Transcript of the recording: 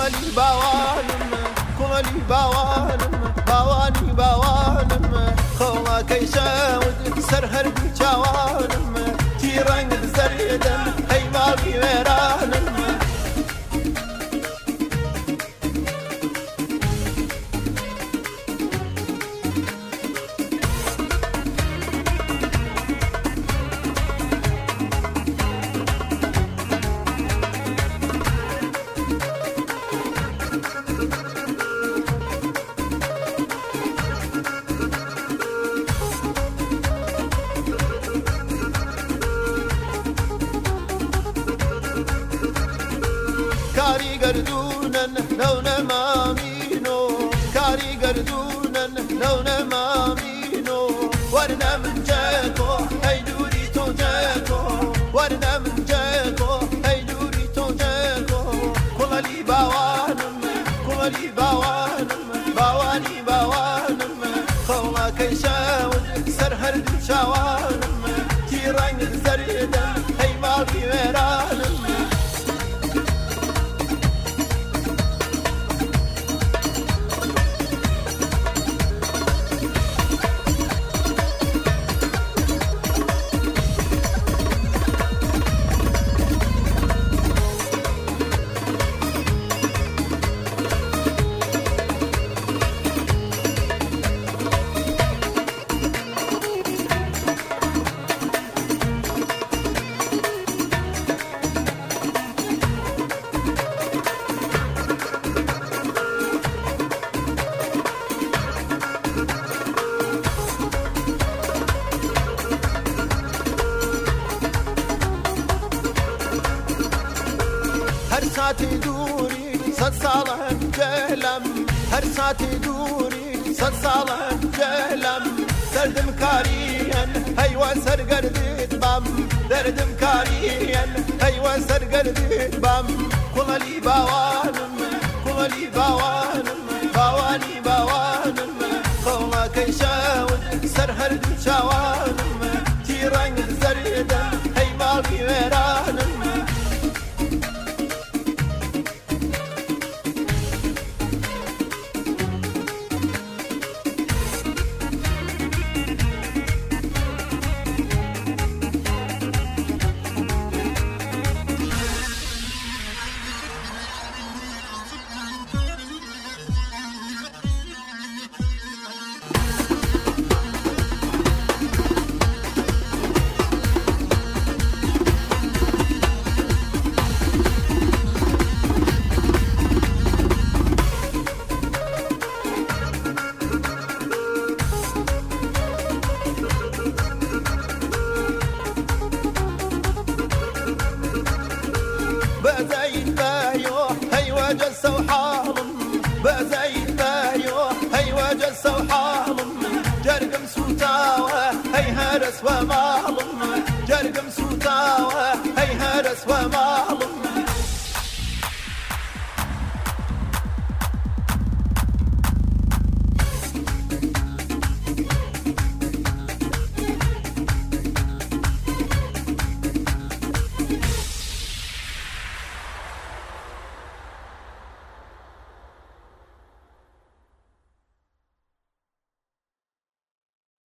کوڵەلی باوانم کوڵەلی باوانم باوانی باوانم خۆڵەکەی شەود سەر هەردوو چاوانم تیڕەنگ زەردەم هەی ماڵی وێرانم گردونن لو نمامینو کاری گردونن لو نمامینو ورنه من جاکو ای دوری تو جاکو ورنه من جاکو ای دوری تو جاکو کوڵەلی باوانم کوڵەلی باوانم باوانی باوانم خۆڵەکەی شەود سەر هەردوو چاوانم تیڕەنگ زەردەم هەی ماڵی وێرانم ساعتی دوری صد ساڵان جەهلم هەر ساعتی دوری صد ساڵان جەهلم دەردم کاریەن هەیوە سەرگەردت بام دەردم کاریەن هەیوە سەرگەردت بام کوڵەلی باوانم کوڵەلی باوانم باوانی باوانم خۆڵەکەی شەود سەر هەردوو چاوانم تیڕەنگ زەردەم هەی ماڵی وێرانم وماڵم جەرگم سوتاوە هەی هەرس وەماڵ